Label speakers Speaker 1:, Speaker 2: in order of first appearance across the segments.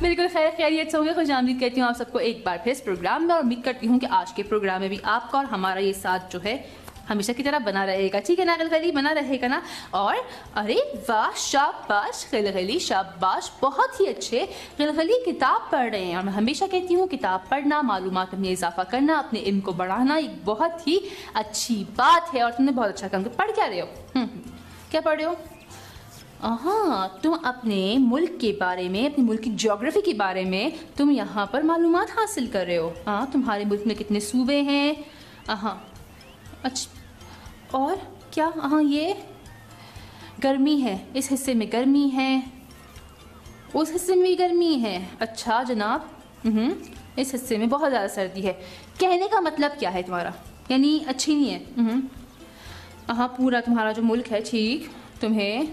Speaker 1: बिल्कुल खैर खैरियत से होंगे। खुशामदीद कहती हूँ आप सबको एक बार फिर इस प्रोग्राम में, और उम्मीद करती हूँ कि आज के प्रोग्राम में भी आपका और हमारा ये साथ जो है हमेशा की तरह बना रहेगा। ठीक है ना खिलखिली, बना रहेगा ना। और अरे वाह, शाबाश खिलखिली, शाबाश, बहुत ही अच्छे खिलखिली किताब पढ़ रहे हैं। और मैं हमेशा कहती हूँ किताब पढ़ना, मालूमात में इजाफा करना, अपने इल्म को बढ़ाना एक बहुत ही अच्छी बात है। और तुमने बहुत अच्छा काम किया। पढ़ क्या रहे हो? क्या पढ़ रहे हो? हाँ, तुम अपने मुल्क के बारे में, अपने मुल्क की ज्योग्राफी के बारे में तुम यहाँ पर मालूमात हासिल कर रहे हो। हाँ, तुम्हारे मुल्क में कितने सूबे हैं? हाँ, अच्छा, और क्या? हाँ, ये गर्मी है, इस हिस्से में गर्मी है, उस हिस्से में भी गर्मी है। अच्छा जनाब, इस हिस्से में बहुत ज़्यादा सर्दी है। कहने का मतलब क्या है तुम्हारा? यानी अच्छी नहीं है। हाँ, पूरा तुम्हारा जो मुल्क है, ठीक, तुम्हें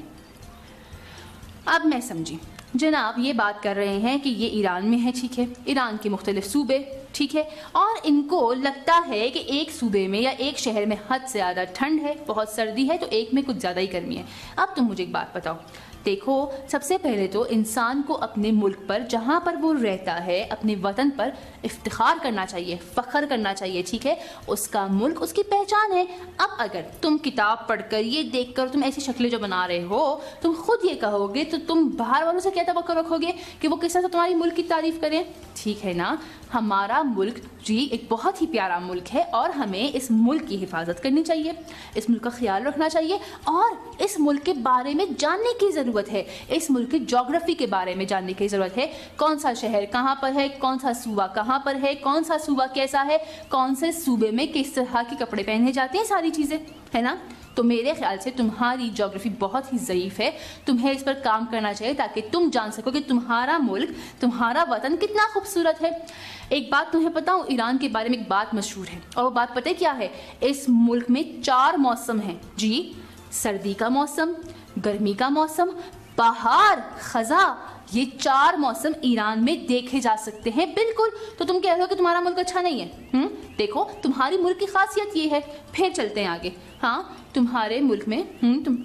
Speaker 1: अब मैं समझी। जनाब ये बात कर रहे हैं कि ये ईरान में है, ठीक है, ईरान के मुख्तलिफ सूबे, ठीक है, और इनको लगता है कि एक सूबे में या एक शहर में हद से ज़्यादा ठंड है, बहुत सर्दी है, तो एक में कुछ ज़्यादा ही गर्मी है। अब तुम मुझे एक बात बताओ। देखो, सबसे पहले तो इंसान को अपने मुल्क पर, जहाँ पर वो रहता है, अपने वतन पर इफ्तिखार करना चाहिए, फ़ख्र करना चाहिए, ठीक है। उसका मुल्क उसकी पहचान है। अब अगर तुम किताब पढ़कर, ये देखकर तुम ऐसी शक्लें जो बना रहे हो, तुम खुद ये कहोगे, तो तुम बाहर वालों से क्या तवक्को रखोगे कि वो किस तरह से तुम्हारी मुल्क की तारीफ़ करें? ठीक है ना। हमारा मुल्क जी एक बहुत ही प्यारा मुल्क है, और हमें इस मुल्क की हिफाजत करनी चाहिए, इस मुल्क का ख्याल रखना चाहिए, और इस मुल्क के बारे में जानने की ज़रूरत है, इस मुल्क की ज्योग्राफी के बारे में जानने की ज़रूरत है। कौन सा शहर कहाँ पर है, कौन सा सूबा कहाँ पर है, कौन सा सूबा कैसा है, कौन से सूबे में किस तरह के कपड़े पहने जाते हैं, सारी चीज़ें, है ना। तो मेरे ख्याल से तुम्हारी ज्योग्राफी बहुत ही ज़ईफ़ है, तुम्हें इस पर काम करना चाहिए ताकि तुम जान सको कि तुम्हारा मुल्क, तुम्हारा वतन कितना खूबसूरत है। एक बात तुम्हें पता हूँ, ईरान के बारे में एक बात मशहूर है, और वो बात पता है क्या है? इस मुल्क में 4 मौसम हैं जी। सर्दी का मौसम, गर्मी का मौसम, बहार, खज़ा, ये 4 मौसम ईरान में देखे जा सकते हैं। बिल्कुल। तो तुम कह रहे हो कि तुम्हारा मुल्क अच्छा नहीं है? देखो, तुम्हारी मुल्क की खासियत ये है। फिर चलते हैं आगे। हाँ, तुम्हारे मुल्क में तुम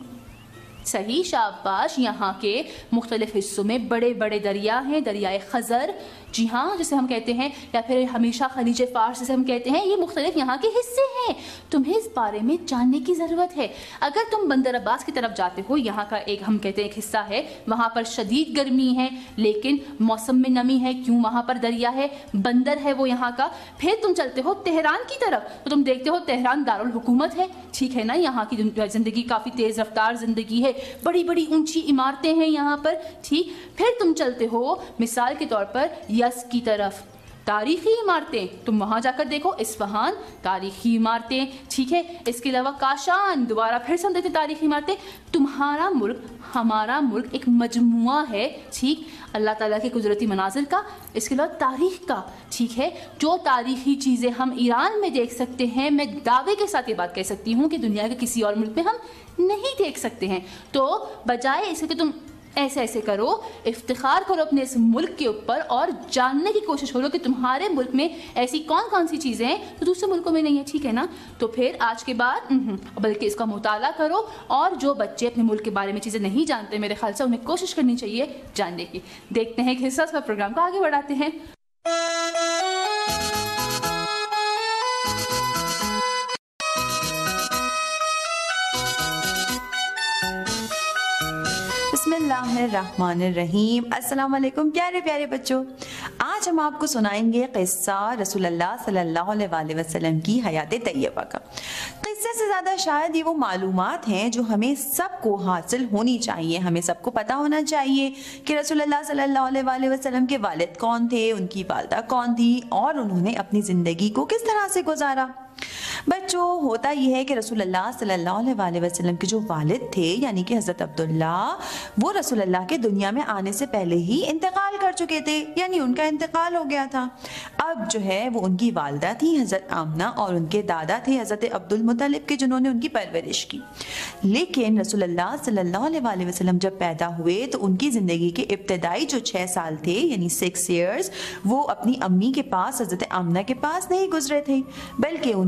Speaker 1: सही, शाबाश, यहाँ के मुख्तलिफ हिस्सों में बड़े बड़े दरिया हैं, दरियाए खज़र, जी हाँ, जिसे हम कहते हैं, या फिर हमेशा खलीज फ़ार्स जिसे हम कहते हैं, ये मुख्तलिफ यहाँ के हिस्से हैं। तुम्हें इस बारे में जानने की ज़रूरत है। अगर तुम बंदर अब्बास की तरफ जाते हो, यहाँ का एक, हम कहते हैं, एक हिस्सा है, वहाँ पर शदीद गर्मी है लेकिन मौसम में नमी है। क्यों? वहाँ पर दरिया है, बंदर है वो यहाँ का। फिर तुम चलते हो तेहरान की तरफ, तो तुम देखते हो तेहरान दारुल हुकूमत है, ठीक है ना। यहाँ की ज़िंदगी काफ़ी तेज़ रफ्तार ज़िंदगी है, बड़ी बड़ी ऊंची इमारतें हैं यहाँ पर, ठीक। फिर तुम चलते हो मिसाल के तौर पर यस की तरफ, तारीखी इमारतें, तुम वहाँ जाकर देखो, इस्फहान, तारीखी इमारतें, ठीक है। इसके अलावा काशान, दोबारा फिर से हम देखते तारीखी इमारतें। तुम्हारा मुल्क, हमारा मुल्क एक मजमुआ है, ठीक, अल्लाह ताला के कुदरती मनाजिर का, इसके अलावा तारीख का, ठीक है। जो तारीखी चीज़ें हम ईरान में देख सकते हैं, मैं दावे के साथ ये बात कह सकती हूँ कि दुनिया के किसी और मुल्क में हम नहीं देख सकते हैं। तो बजाय इसके कि तुम ऐसे ऐसे करो, इफ्तिखार करो अपने इस मुल्क के ऊपर, और जानने की कोशिश करो कि तुम्हारे मुल्क में ऐसी कौन कौन सी चीज़ें हैं तो दूसरे मुल्कों में नहीं है, ठीक है ना। तो फिर आज के बाद बल्कि इसका मुताला करो, और जो बच्चे अपने मुल्क के बारे में चीज़ें नहीं जानते, मेरे ख्याल से उन्हें कोशिश करनी चाहिए जानने की। देखते हैं एक हिस्सा का प्रोग्राम को आगे बढ़ाते हैं।
Speaker 2: बिस्मिल्लाहिर्रहमानिर्रहीम। अस्सलाम वालेकुम प्यारे प्यारे बच्चों, आज हम आपको सुनाएंगे किस्सा रसूलुल्लाह सल्लल्लाहु अलैहि वसल्लम की हयात तैयबा का। किस्से से ज़्यादा शायद ये वो मालूमात हैं जो हमें सबको हासिल होनी चाहिए। हमें सबको पता होना चाहिए कि रसूलुल्लाह सल्लल्लाहु अलैहि वसल्लम के वालिद कौन थे, उनकी वालिदा कौन थी, और उन्होंने अपनी ज़िंदगी को किस तरह से गुजारा। बच्चों, होता यह है कि रसूलुल्लाह सल्लल्लाहु अलैहि वसल्लम के जो वालिद थे, यानी कि हज़रत अब्दुल्ला, वो रसूलुल्लाह के दुनिया में आने से पहले ही इंतकाल कर चुके थे, यानी उनका इंतकाल हो गया था। अब जो है वो उनकी वालिदा थी हज़रत आमना, और उनके दादा थे हज़रत अब्दुल मुत्तलिब के, जिन्होंने उनकी परवरिश की। लेकिन रसूलुल्लाह सल्लल्लाहु अलैहि वसल्लम जब पैदा हुए तो उनकी ज़िंदगी के इब्तदाई जो 6 साल थे, यानी 6 ईयर्स, वो अपनी अम्मी के पास, हज़रत आमना के पास नहीं गुजरे थे, बल्कि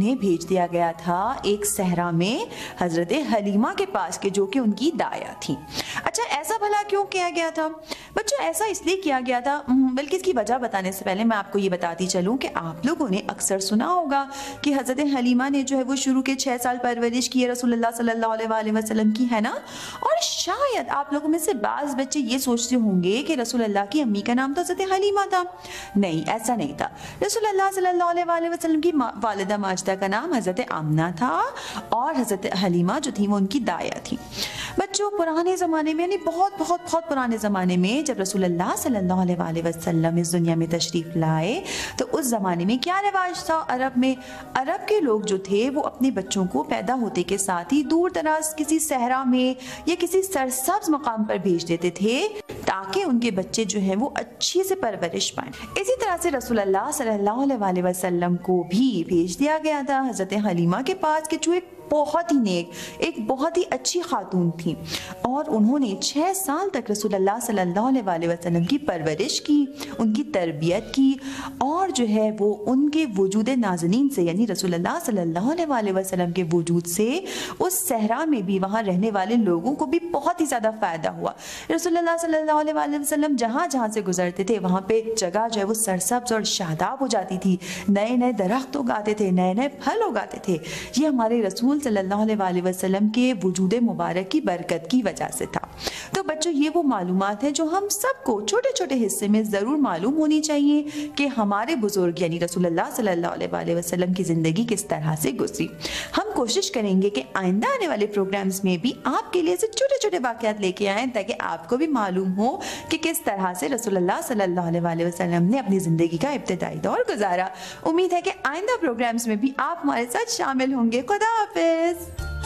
Speaker 2: उन्हें भेज दिया गया था एक सहरा में हजरत हलीमा के पास के जो कि उनकी दाया थी। अच्छा, ऐसा भला क्यों किया गया था बच्चों? ऐसा इसलिए किया गया था, बल्कि इसकी वजह बताने से पहले मैं आपको ये बताती चलूं कि आप लोगों ने अक्सर सुना होगा कि हजरत हलीमा ने जो है वो शुरू के 6 साल परवरिश की है रसूलुल्लाह सल्लल्लाहु अलैहि वसल्लम की, है ना। और शायद आप लोगों में से बाज़ बच्चे ये सोचते होंगे कि रसूलुल्लाह की अम्मी का नाम तो हजरत हलीमा था। नहीं, ऐसा नहीं था। रसूलुल्लाह सल्लल्लाहु अलैहि वसल्लम की वालिदा माजिदा का नाम हजरत आमना था और हजरत हलीमा जो थी वो उनकी दाया थी। बच्चों, पुराने ज़माने में, यानी बहुत बहुत बहुत पुराने ज़माने में जब रसूलुल्लाह सल्लल्लाहु अलैहि वसल्लम इस दुनिया में तशरीफ़ लाए तो उस ज़माने में क्या रिवाज था अरब में? अरब के लोग जो थे वो अपने बच्चों को पैदा होते के साथ ही दूर दराज किसी सहरा में या किसी सरसब्ज मकाम पर भेज देते थे ताकि उनके बच्चे जो है वो अच्छी से परवरिश पाएं। इसी तरह से रसूलुल्लाह सल्लल्लाहु अलैहि वसल्लम को भी भेज दिया गया था हजरत हलीमा के पास के जो एक बहुत ही नेक, एक बहुत ही अच्छी खातून थी और उन्होंने 6 साल तक रसूलुल्लाह सल्लल्लाहु अलैहि वसल्लम की परवरिश की, उनकी तरबियत की और जो है वो उनके वजूद नाज़नीन से, यानी रसूलुल्लाह सल्लल्लाहु अलैहि वसल्लम के वजूद से उस सहरा में भी वहाँ रहने वाले लोगों को भी बहुत ही ज़्यादा फ़ायदा हुआ। रसूलुल्लाह सल्लल्लाहु अलैहि वसल्लम जहाँ जहाँ से गुजरते थे वहाँ पे जगह जो है वो सरसब्ज और शादाब हो जाती थी, नए नए दरख्त उगाते थे, नए नए फल उगाते थे। ये हमारे रसूल सल्लल्लाहु अलैहि वसल्लम के वजूद मुबारक की बरकत की वजह से था। तो बच्चों, ये वो मालूमात है जो हम सबको छोटे छोटे हिस्से में ज़रूर मालूम होनी चाहिए कि हमारे बुजुर्ग यानी रसूलुल्लाह सल्लल्लाहु अलैहि वसल्लम की ज़िंदगी किस तरह से गुजरी। हम कोशिश करेंगे कि आइंदा आने वाले प्रोग्राम्स में भी आपके लिए ऐसे छोटे छोटे वाक़यात लेके आएँ ताकि आपको भी मालूम हो कि किस तरह से रसूलुल्लाह सल्लल्लाहु अलैहि वसल्लम ने अपनी ज़िंदगी का इब्तिदाई दौर गुजारा। उम्मीद है कि आइंदा प्रोग्राम्स में भी आप हमारे साथ शामिल होंगे। खुदा हाफिज़।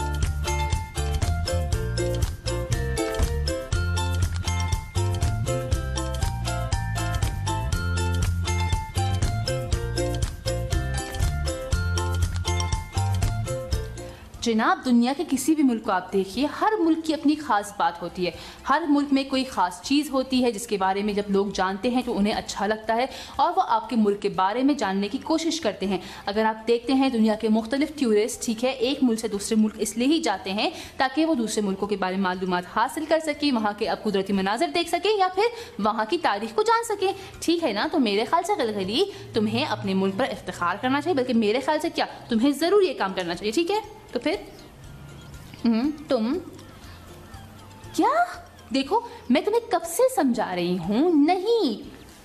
Speaker 1: जनाब, दुनिया के किसी भी मुल्क को आप देखिए, हर मुल्क की अपनी ख़ास बात होती है। हर मुल्क में कोई ख़ास चीज़ होती है जिसके बारे में जब लोग जानते हैं तो उन्हें अच्छा लगता है और वो आपके मुल्क के बारे में जानने की कोशिश करते हैं। अगर आप देखते हैं दुनिया के मुख्तलिफ टूरिस्ट, ठीक है, एक मुल्क से दूसरे मुल्क इसलिए ही जाते हैं ताकि वो दूसरे मुल्कों के बारे में मालूमात हासिल कर सकें, वहाँ के अब कुदरती मनाज़र देख सकें या फिर वहाँ की तारीख को जान सकें, ठीक है ना। तो मेरे ख्याल से गलगली तुम्हें अपने मुल्क पर इफ्तिखार करना चाहिए, बल्कि मेरे ख्याल से क्या, तुम्हें ज़रूर ये काम करना चाहिए, ठीक है। तो फिर तुम क्या, देखो मैं तुम्हें कब से समझा रही हूं, नहीं।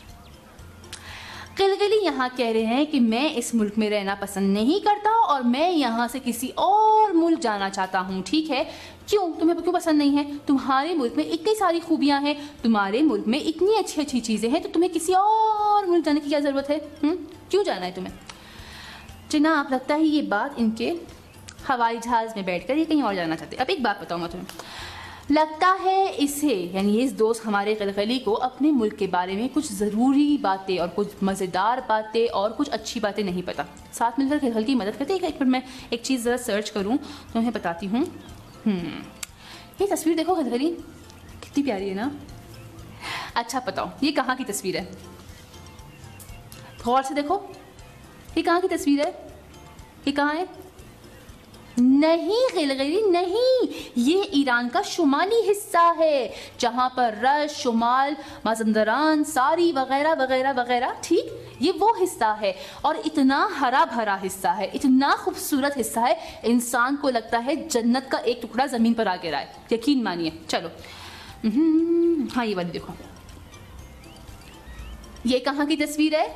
Speaker 1: गिलगिली यहाँ कह रहे हैं कि मैं इस मुल्क में रहना पसंद नहीं करता और मैं यहाँ से किसी और मुल्क जाना चाहता हूँ, ठीक है। क्यों, तुम्हें क्यों पसंद नहीं है? तुम्हारे मुल्क में इतनी सारी खूबियाँ हैं, तुम्हारे मुल्क में इतनी अच्छी अच्छी चीज़ें हैं, तो तुम्हें किसी और मुल्क जाने की क्या ज़रूरत है? क्यों जाना है तुम्हें? जनाब, लगता है ये बात इनके हवाई जहाज़ में बैठकर ये कहीं और जाना चाहते। अब एक बात बताऊँ मैं तुम्हें, लगता है इसे, यानी इस दोस्त हमारे गलगली को अपने मुल्क के बारे में कुछ ज़रूरी बातें और कुछ मज़ेदार बातें और कुछ अच्छी बातें नहीं पता। साथ मिलकर गलगली की मदद करते हैं। एक मिनट मैं एक चीज़ ज़रा सर्च करूँ तो मैं बताती हूँ। ये तस्वीर देखो गलगली, कितनी प्यारी है ना। अच्छा बताओ, ये कहाँ की तस्वीर है? गौर से देखो, ये कहाँ की तस्वीर है? ये कहाँ है? नहीं गिलगिली नहीं, ये ईरान का शुमाली हिस्सा है जहाँ पर रश, शुमाल, माज़ंदरान, सारी वगैरह वगैरह वगैरह, ठीक, ये वो हिस्सा है और इतना हरा भरा हिस्सा है, इतना खूबसूरत हिस्सा है, इंसान को लगता है जन्नत का एक टुकड़ा ज़मीन पर आ गिरा है, यकीन मानिए। चलो हाँ, ये वाली देखो, ये कहाँ की तस्वीर है?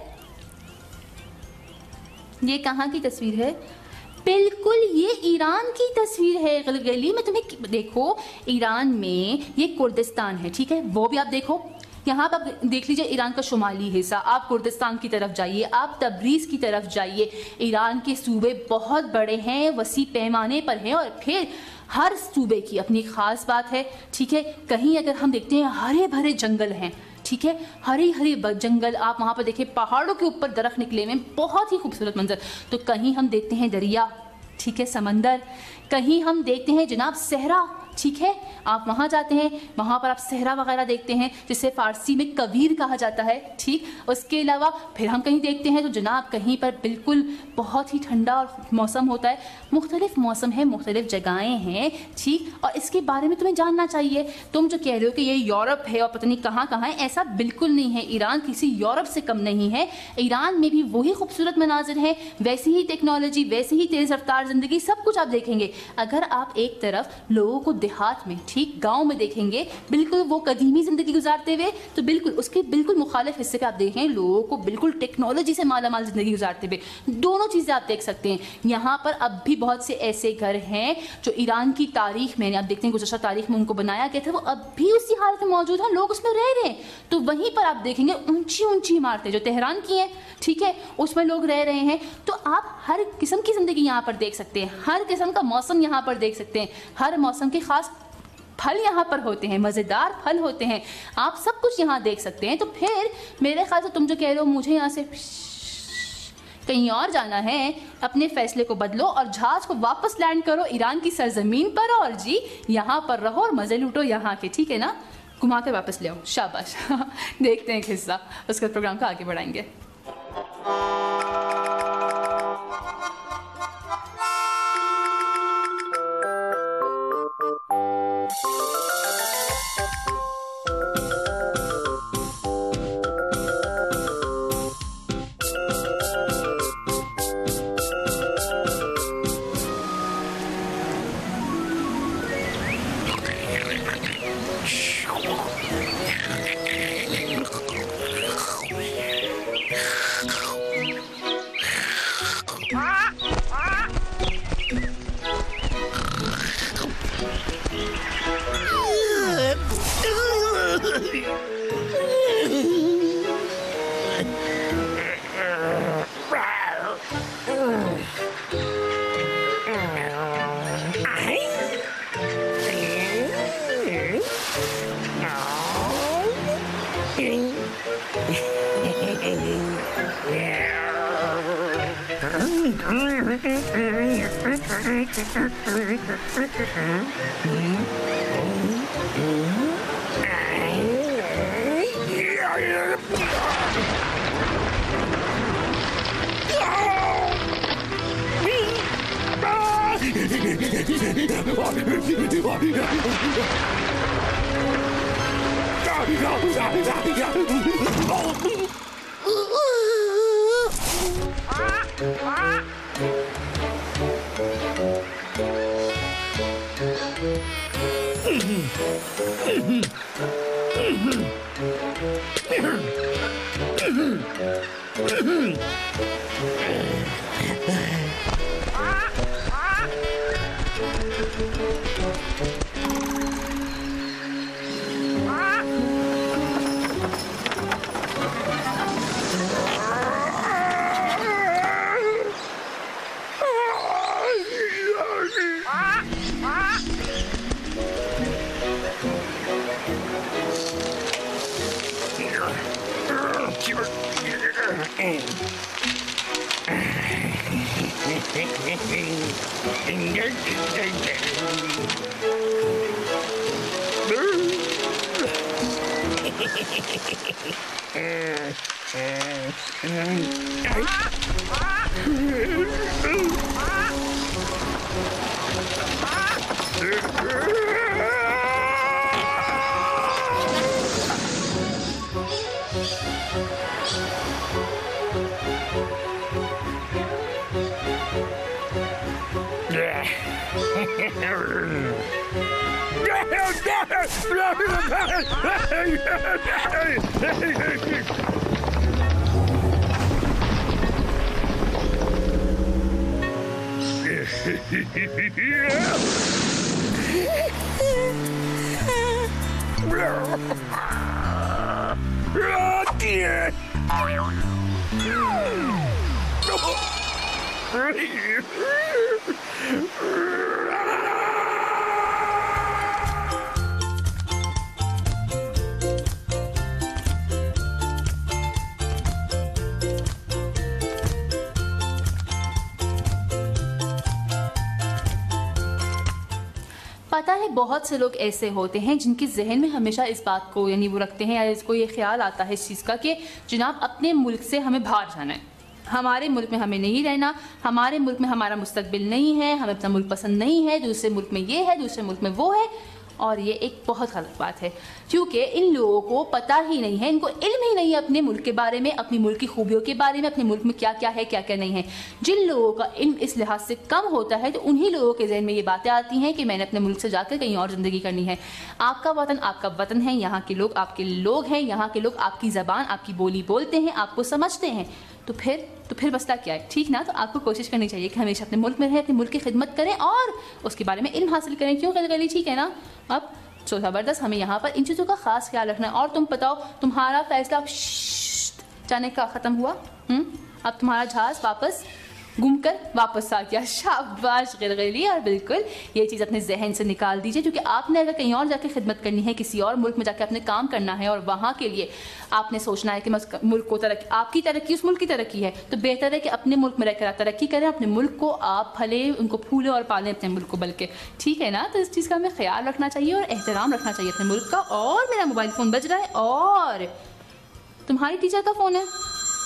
Speaker 1: ये कहाँ की तस्वीर है? बिल्कुल ये ईरान की तस्वीर है गलगली। मैं तुम्हें, देखो ईरान में ये कुर्दिस्तान है, ठीक है, वो भी आप देखो। यहाँ पर आप देख लीजिए ईरान का शुमाली हिस्सा, आप कुर्दिस्तान की तरफ जाइए, आप तबरीज़ की तरफ जाइए। ईरान के सूबे बहुत बड़े हैं, वसी पैमाने पर हैं और फिर हर सूबे की अपनी ख़ास बात है, ठीक है। कहीं अगर हम देखते हैं हरे भरे जंगल हैं, ठीक है, हरी हरी जंगल, आप वहाँ पर देखें पहाड़ों के ऊपर दरख्त निकले हुए, बहुत ही खूबसूरत मंजर। तो कहीं हम देखते हैं दरिया, ठीक है, समंदर, कहीं हम देखते हैं जनाब सहरा, ठीक है, आप वहाँ जाते हैं, वहाँ पर आप सहरा वगैरह देखते हैं जिसे फ़ारसी में कवीर कहा जाता है। ठीक, उसके अलावा फिर हम कहीं देखते हैं तो जनाब कहीं पर बिल्कुल बहुत ही ठंडा और मौसम होता है। मुख्तलिफ मौसम है, मुख्तलिफ जगहें हैं। ठीक, और इसके बारे में तुम्हें जानना चाहिए। तुम जो कह रहे हो कि ये यूरोप है और पता नहीं कहाँ कहाँ है, ऐसा बिल्कुल नहीं है। ईरान किसी यूरोप से कम नहीं है। ईरान में भी वही खूबसूरत मनाजिर हैं, वैसी ही टेक्नोलॉजी, वैसी ही तेज़ रफ्तार ज़िंदगी, सब कुछ आप देखेंगे। अगर आप एक तरफ लोगों को देहात में, ठीक, गांव में देखेंगे बिल्कुल वो कदीमी ज़िंदगी गुजारते हुए, तो बिल्कुल उसके बिल्कुल मुखालिफ हिस्से पे आप देखें लोगों को बिल्कुल टेक्नोलॉजी से मालामाल ज़िंदगी गुजारते हुए। दोनों चीज़ें आप देख सकते हैं। यहाँ पर अब भी बहुत से ऐसे घर हैं जो ईरान की तारीख में, आप देखते हैं गुज़श्ता तारीख में उनको बनाया गया था, वो अब भी उसी हालत में मौजूद हैं, लोग उसमें रह रहे हैं। तो वहीं पर आप देखेंगे ऊंची ऊंची इमारतें जो तेहरान की हैं, ठीक है, उसमें लोग रह रहे हैं। तो आप हर किस्म की ज़िंदगी यहाँ पर देख सकते हैं, हर किस्म का मौसम यहाँ पर देख सकते हैं, हर मौसम के ख़ास फल यहाँ पर होते हैं, मज़ेदार फल होते हैं, आप सब कुछ यहाँ देख सकते हैं। तो फिर मेरे ख्याल से तुम जो कह रहे हो मुझे यहाँ से कहीं और जाना है, अपने फैसले को बदलो और जहाज को वापस लैंड करो ईरान की सरजमीन पर, और जी यहाँ पर रहो और मज़े लूटो यहाँ के, ठीक है ना, घुमा के वापस ले आओ, शाबाश। देखते हैं हिस्सा, उसके प्रोग्राम को आगे बढ़ाएंगे। पता है बहुत से लोग ऐसे होते हैं जिनके जहन में हमेशा इस बात को यानी वो रखते हैं या इसको ये ख्याल आता है इस चीज़ का कि जनाब अपने मुल्क से हमें बाहर जाना है, हमारे मुल्क में हमें नहीं रहना, हमारे मुल्क में हमारा मुस्तकबिल नहीं है, हमें अपना मुल्क पसंद नहीं है, दूसरे मुल्क में ये है, दूसरे मुल्क में वो है। और ये एक बहुत गलत बात है, क्योंकि इन लोगों को पता ही नहीं है, इनको इल्म ही नहीं है अपने मुल्क के बारे में, अपनी मुल्क की खूबियों के बारे में, अपने मुल्क में क्या क्या है क्या क्या नहीं है। जिन लोगों का इल्म इस लिहाज से कम होता है तो उन्हीं लोगों के जहन में ये बातें आती हैं कि मैंने अपने मुल्क से जाकर कहीं और ज़िंदगी करनी है। आपका वतन है, यहाँ के लोग आपके लोग हैं, यहाँ के लोग आपकी ज़बान आपकी बोली बोलते हैं, आपको समझते हैं, तो फिर मसला क्या है, ठीक ना। तो आपको कोशिश करनी चाहिए कि हमेशा अपने मुल्क में रहें, अपने मुल्क की खिदमत करें और उसके बारे में इल्म हासिल करें। क्यों गली, ठीक है ना। अब सो ज़बरदस्त, हमें यहाँ पर इन चीज़ों का खास ख्याल रखना है। और तुम बताओ, तुम्हारा फैसला जाने का ख़त्म हुआ, अब तुम्हारा जहाज़ वापस घूम कर वापस आ गया, शाबाश गिलगिली। और बिल्कुल ये चीज़ अपने जहन से निकाल दीजिए, क्योंकि आपने अगर कहीं और जाके खिदमत करनी है, किसी और मुल्क में जाके अपने काम करना है और वहाँ के लिए आपने सोचना है कि मैं उस मुल्क को तरक्की, आपकी तरक्की उस मुल्क की तरक्की है, तो बेहतर है कि अपने मुल्क में रहकर आप तरक्की करें, अपने मुल्क को आप भले उनको फूलें और पालें अपने मुल्क को, बल्कि ठीक है ना। तो इस चीज़ का हमें ख्याल रखना चाहिए और एहतराम रखना चाहिए अपने मुल्क का। और मेरा मोबाइल फ़ोन बज रहा है और तुम्हारी टीचर का फ़ोन है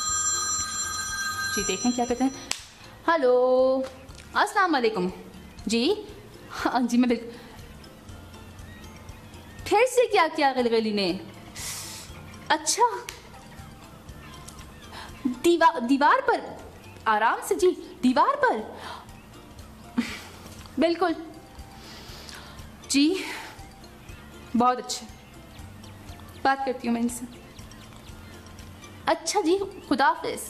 Speaker 1: जी, देखें क्या कहते हैं। हेलो, अस्सलाम वालेकुम जी। हाँ जी, मैं बिल्कुल। फिर से क्या किया गलगली ने? अच्छा, दीवार पर, आराम से जी, दीवार पर, बिल्कुल जी, बहुत अच्छे, बात करती हूँ मैं इनसे। अच्छा जी, खुदा हाफिज़।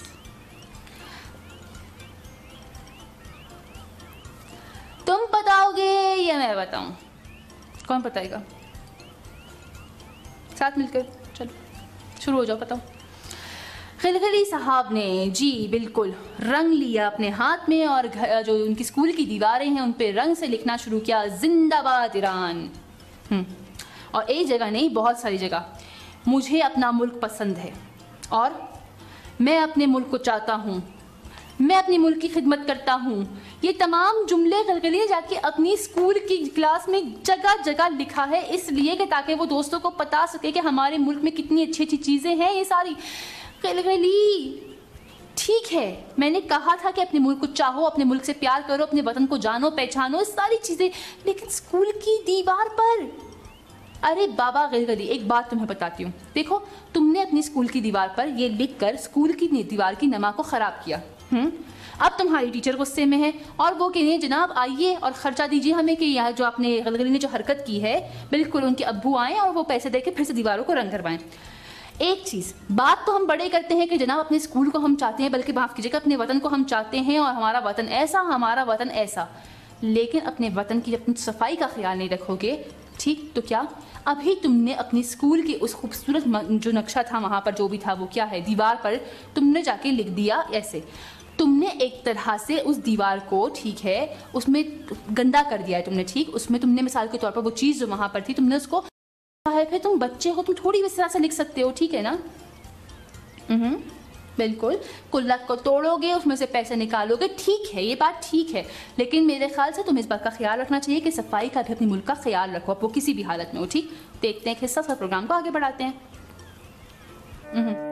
Speaker 1: तुम बताओगे या मैं बताऊं? कौन बताएगा? साथ मिलकर चलो शुरू हो जाओ, बताओ। खिलखिली साहब ने जी बिल्कुल रंग लिया अपने हाथ में और जो उनकी स्कूल की दीवारें हैं उन पे रंग से लिखना शुरू किया, जिंदाबाद ईरान। और एक जगह नहीं, बहुत सारी जगह। मुझे अपना मुल्क पसंद है और मैं अपने मुल्क को चाहता हूँ, मैं अपनी मुल्क की खिदमत करता हूँ। ये तमाम जुमले गलगलियाँ जाके अपनी स्कूल की क्लास में जगह जगह लिखा है, इसलिए कि ताकि वो दोस्तों को पता सके कि हमारे मुल्क में कितनी अच्छी अच्छी चीज़ें हैं। ये सारी गलगली, ठीक है, मैंने कहा था कि अपने मुल्क को चाहो, अपने मुल्क से प्यार करो, अपने वतन को जानो पहचानो, सारी चीज़ें, लेकिन स्कूल की दीवार पर, अरे बाबा गलगली, एक बात तुम्हें बताती हूँ। देखो, तुमने अपनी स्कूल की दीवार पर ये लिखकर स्कूल की दीवार की नमा को ख़राब किया। अब तुम्हारी टीचर गुस्से में है और वो कह रही है जनाब आइए और खर्चा दीजिए हमें कि यह जो आपने गलगली ने जो हरकत की है, बिल्कुल उनके अब्बू आएँ और वो पैसे देके फिर से दीवारों को रंग करवाएं। एक चीज़, बात तो हम बड़े करते हैं कि जनाब अपने स्कूल को हम चाहते हैं, बल्कि माफ़ कीजिएगा अपने वतन को हम चाहते हैं और हमारा वतन ऐसा, हमारा वतन ऐसा, लेकिन अपने वतन की अपनी सफाई का ख्याल नहीं रखोगे, ठीक, तो क्या अभी तुमने अपनी स्कूल की उस खूबसूरत जो नक्शा था वहाँ पर जो भी था वो क्या है, दीवार पर तुमने जाके लिख दिया ऐसे, तुमने एक तरह से उस दीवार को, ठीक है, उसमें गंदा कर दिया है तुमने, ठीक, उसमें तुमने मिसाल के तौर पर वो चीज़ जो वहाँ पर थी तुमने उसको है, फिर तुम बच्चे हो, तुम थोड़ी इस तरह से लिख सकते हो, ठीक है ना। बिल्कुल, कुल्लक को तोड़ोगे, उसमें से पैसे निकालोगे, ठीक है, ये बात ठीक है, लेकिन मेरे ख्याल से तुम्हें इस बात का ख्याल रखना चाहिए कि सफाई का भी अपने मुल्क का ख्याल रखो, अब वो किसी भी हालत में हो, ठीक। देखते हैं हिस्सा सा प्रोग्राम को आगे बढ़ाते हैं।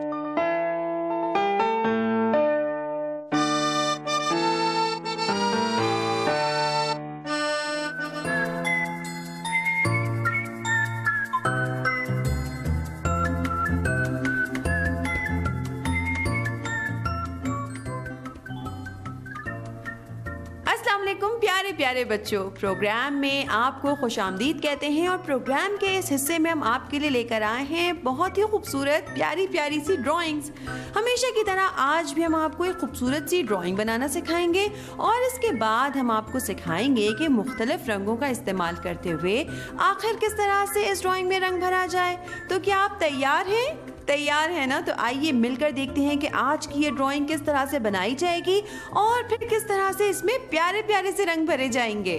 Speaker 2: प्यारे प्यारे बच्चों, प्रोग्राम में आपको खुशामदीद कहते हैं और प्रोग्राम के इस हिस्से में हम आपके लिए लेकर आए हैं बहुत ही खूबसूरत प्यारी प्यारी सी ड्राइंग्स। हमेशा की तरह आज भी हम आपको एक खूबसूरत सी ड्राइंग बनाना सिखाएंगे और इसके बाद हम आपको सिखाएंगे कि मुख्तलिफ रंगों का इस्तेमाल करते हुए आखिर किस तरह से इस ड्राइंग में रंग भरा जाए। तो क्या आप तैयार हैं? तैयार है ना? तो आइए मिलकर देखते हैं कि आज की ये ड्राइंग किस तरह से बनाई जाएगी और फिर किस तरह से इसमें प्यारे प्यारे से रंग भरे जाएंगे।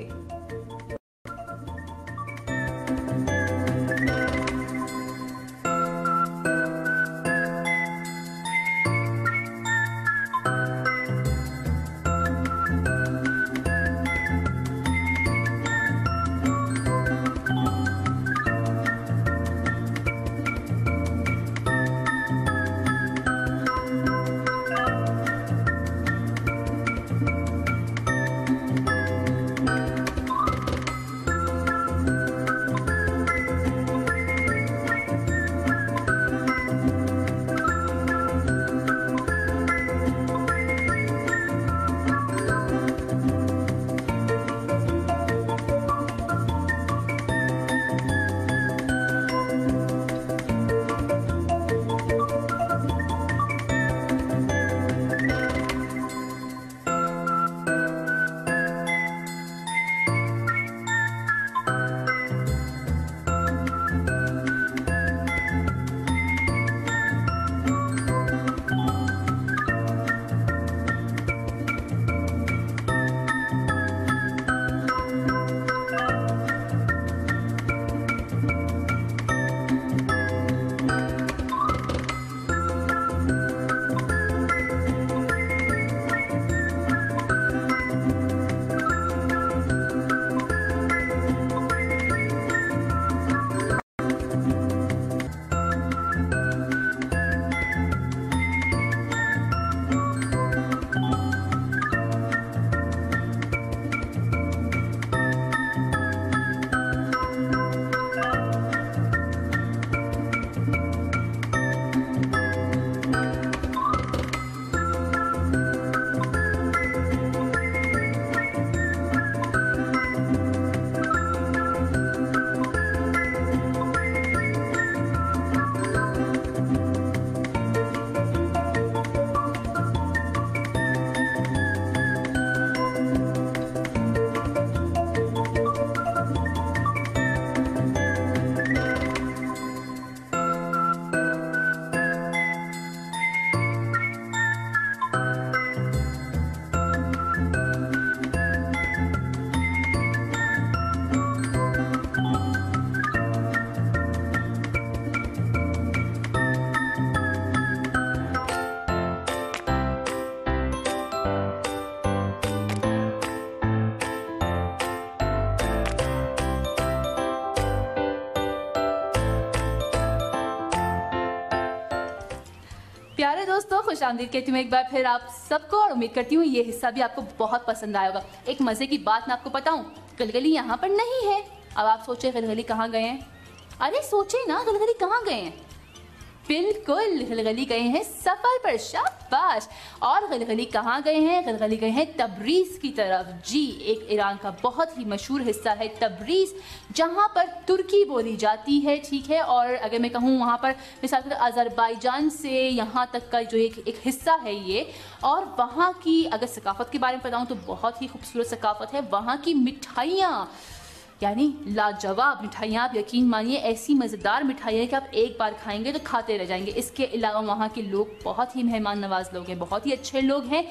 Speaker 1: प्यारे दोस्तों, खुशामदीद कहती हूँ एक बार फिर आप सबको, और उम्मीद करती हूँ ये हिस्सा भी आपको बहुत पसंद आया होगा। एक मजे की बात मैं आपको बताऊं, गलगली यहाँ पर नहीं है। अब आप सोचे गलगली कहाँ गए हैं? अरे सोचे ना, गलगली कहाँ गए हैं? बिल्कुल, गलगली गए हैं सफर पर। शाबाश। और गलगली कहाँ गए हैं? गलगली गए हैं तबरीज की तरफ। जी, एक ईरान का बहुत ही मशहूर हिस्सा है तबरीज, जहाँ पर तुर्की बोली जाती है। ठीक है, और अगर मैं कहूँ वहाँ पर मिसाल के अज़रबैजान से यहाँ तक का जो एक हिस्सा है ये। और वहाँ की अगर सकाफत के बारे में बताऊँ तो बहुत ही खूबसूरत सकाफत है। वहाँ की मिठाइयाँ यानी लाजवाब मिठाइयाँ, आप यकीन मानिए ऐसी मज़ेदार मिठाइयाँ कि आप एक बार खाएंगे तो खाते रह जाएंगे। इसके अलावा वहाँ के लोग बहुत ही मेहमान नवाज लोग हैं, बहुत ही अच्छे लोग हैं।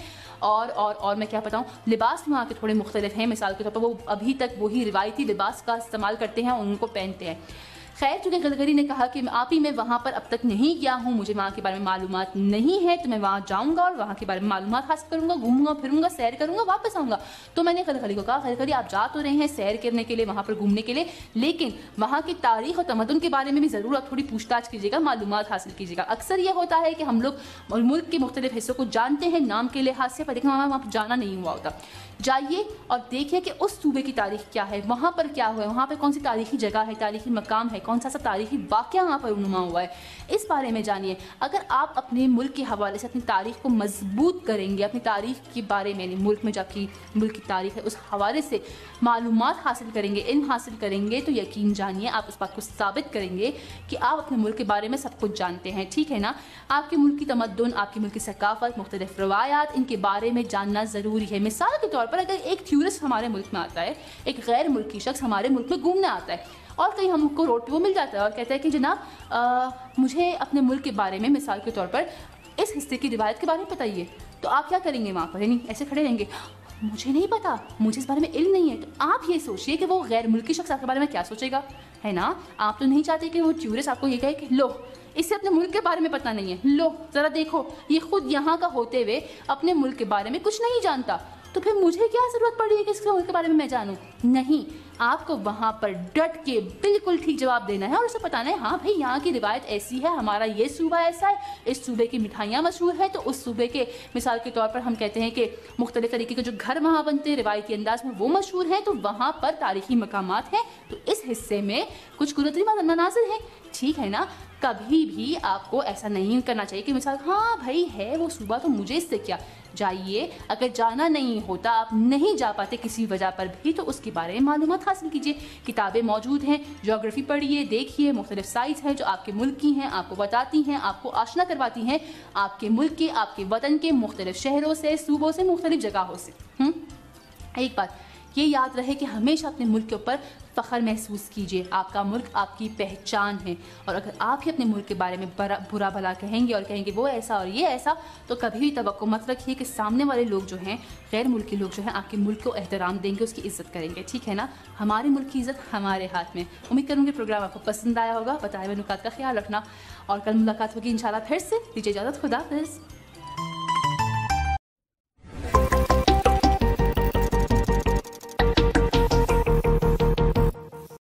Speaker 1: और मैं क्या बताऊँ, लिबास वहाँ के थोड़े मुख्तलिफ हैं। मिसाल के तौर पर वो अभी तक वही रिवायती लिबास का इस्तेमाल करते हैं और उनको पहनते हैं। खैर, चूँकि गलगली ने कहा कि आप ही मैं वहाँ पर अब तक नहीं गया हूँ, मुझे वहाँ के बारे में मालूमात नहीं है, तो मैं वहाँ जाऊँगा और वहाँ के बारे में मालूमात हासिल करूँगा, घूमूंगा फिरूँगा, सैर करूँगा, वापस आऊँगा। तो मैंने गलगली को कहा, गलगली आप जा तो रहे हैं सैर करने के लिए, वहाँ पर घूमने के लिए, लेकिन वहाँ की तारीख और तमद्दुन के बारे में भी ज़रूर आप थोड़ी पूछताछ कीजिएगा, मालूमात हासिल कीजिएगा। अक्सर ये होता है कि हम लोग मुल्क के मुख्तलिफ हिस्सों को जानते हैं नाम के लिहाज से, पर लेकिन वहाँ जाना नहीं हुआ होता। जाइए और देखिए कि उस सूबे की तारीख क्या है, वहाँ पर क्या हुआ है, वहाँ पर कौन सी तारीखी जगह है, तारीखी मकाम है, कौन सा तारीखी वाक़या वहाँ पर रूनुमा हुआ है, इस बारे में जानिए। अगर आप अपने मुल्क के हवाले से अपनी तारीख को मजबूत करेंगे, अपनी तारीख के बारे में, मुल्क में जबकि मुल्क की तारीख है उस हवाले से मालूमात हासिल करेंगे, इल्म हासिल करेंगे, तो यकीन जानिए आप उस बात को साबित करेंगे कि आप अपने मुल्क के बारे में सब कुछ जानते हैं। ठीक है ना? आपके मुल्क की तमद्दुन, आपके मुल्क की सकाफत, मुख्तलिफ रवायात, इनके बारे में जानना ज़रूरी है। मिसाल के तौर पर अगर एक टूरिस्ट हमारे मुल्क में आता है, एक गैर मुल्की शख्स हमारे मुल्क में घूमने आता है और कहीं हमको रोड पे वो मिल जाता है और कहता है कि जनाब मुझे अपने मुल्क के बारे में, मिसाल के तौर पर इस हिस्से की रिवायत के बारे में बताइए, तो आप क्या करेंगे वहाँ पर? यानी ऐसे खड़े रहेंगे, मुझे नहीं पता, मुझे इस बारे में इल्म नहीं है। तो आप ये सोचिए कि वो गैर मुल्की शख्स आपके बारे में क्या सोचेगा, है ना? आप तो नहीं चाहते कि वो टूरिस्ट आपको ये कहे कि लो इससे अपने मुल्क के बारे में पता नहीं है, लो ज़रा देखो ये खुद यहाँ का होते हुए अपने मुल्क के बारे में कुछ नहीं जानता, तो फिर मुझे क्या ज़रूरत पड़ी है कि इसके मुल्क के बारे में मैं जानूँ? नहीं, आपको वहाँ पर डट के बिल्कुल ठीक जवाब देना है और उसे बताना है, हाँ भाई यहाँ की रिवायत ऐसी है, हमारा ये सूबा ऐसा है, इस सूबे की मिठाइयाँ मशहूर है, तो उस सूबे के मिसाल के तौर पर हम कहते हैं कि मुख्तलिफ तरीके के जो घर वहाँ बनते हैं रिवायती अंदाज में वो मशहूर हैं, तो वहाँ पर तारीखी मकामात हैं, तो इस हिस्से में कुछ कुदरती मनाज़िर हैं। ठीक है ना? कभी भी आपको ऐसा नहीं करना चाहिए कि मिसाल हाँ भाई है वो सूबा तो मुझे इससे क्या। जाइए, अगर जाना नहीं होता, आप नहीं जा पाते किसी वजह पर भी, तो उसके बारे में मालूमात हासिल कीजिए। किताबें मौजूद हैं, ज्योग्राफी पढ़िए, देखिए, मुख्तलिफ साइट्स हैं जो आपके मुल्क की हैं, आपको बताती हैं, आपको आशना करवाती हैं आपके मुल्क के, आपके वतन के मुख्तलिफ शहरों से, सूबों से, मुख्तलिफ जगहों से। एक बात ये याद रहे कि हमेशा अपने मुल्क के ऊपर फ़ख्र महसूस कीजिए। आपका मुल्क आपकी पहचान है, और अगर आप ही अपने मुल्क के बारे में बुरा भला कहेंगे और कहेंगे वो ऐसा और ये ऐसा, तो कभी भी तवक्को मत रखिए कि सामने वाले लोग जो हैं, गैर मुल्की लोग जो हैं, आपके मुल्क को एहतराम देंगे, उसकी इज़्ज़त करेंगे। ठीक है ना? हमारे मुल्क की इज़्ज़त हमारे हाथ में। उम्मीद करूँगी प्रोग्राम आपको पसंद आया होगा। बताए हुए नुकात का ख्याल रखना और कल मुलाकात होगी इंशाल्लाह फिर से। दीजिए इजाज़त, खुदा हाफ़िज़।